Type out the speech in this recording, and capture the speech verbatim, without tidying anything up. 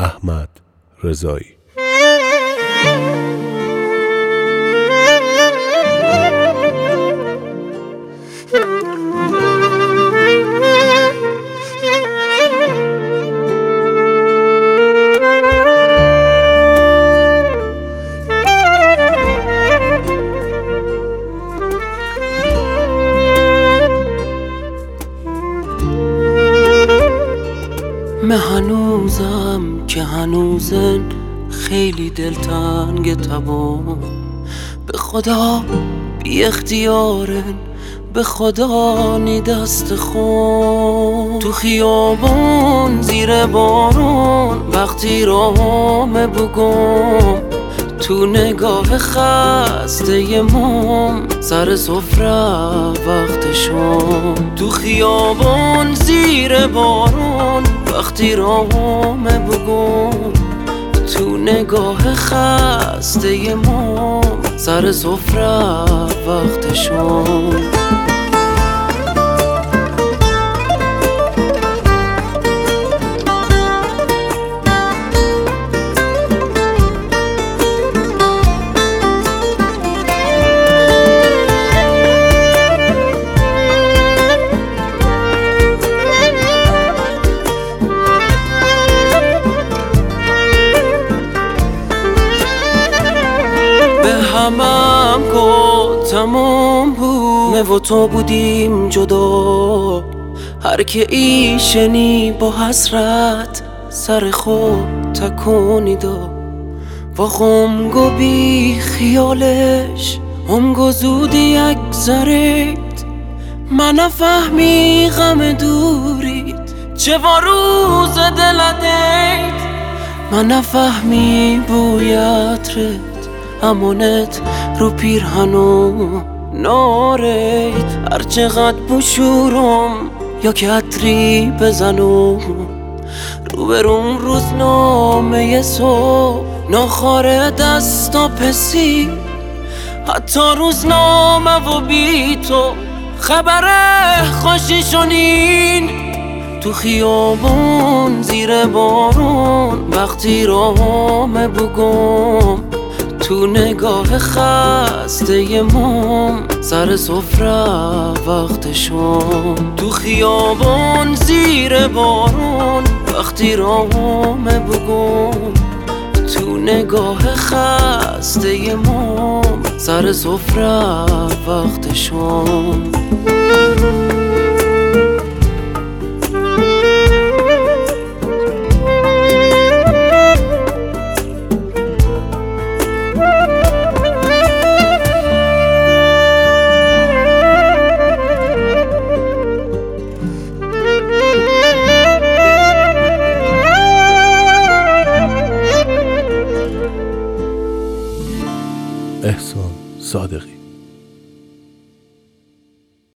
احمد رضایی. من هنوزم که هنوزن خیلی دلتنگ تبام، به خدا بی اختیارن، به خدا نی دست خون. تو خیابون زیر بارون وقتی راهامه بگم، تو نگاه خسته ی مام سر سفره وقتشون. تو خیابون زیر بارون وقتی راهامه بگم، تو نگاه خسته ی مام سر سفره وقتشون. همم گو تمام بود، من و تو بودیم جدا. هر که ایشنی با حسرت سر خود تکونی دا. و خم گو بی خیالش هم گو زودی یک زرید. من نفهمی غم دورید چه و روز دلدید. من نفهمی بویت رد امانت رو پیرهنو نارید. هر چقدر بشورم یا که عطری بزنم، رو برون روزنامه صبح ناخاره دستا پسی. حتی روزنامه و بی تو خبره خوشی شنین. تو خیابون زیر بارون وقتی راهامه بگم، تو نگاه خسته ی مام سر سفره وقتشون. تو خیابون زیر بارون وقتی راهامه بگم، تو نگاه خسته ی مام سر سفره وقتشون. احسان صادقی.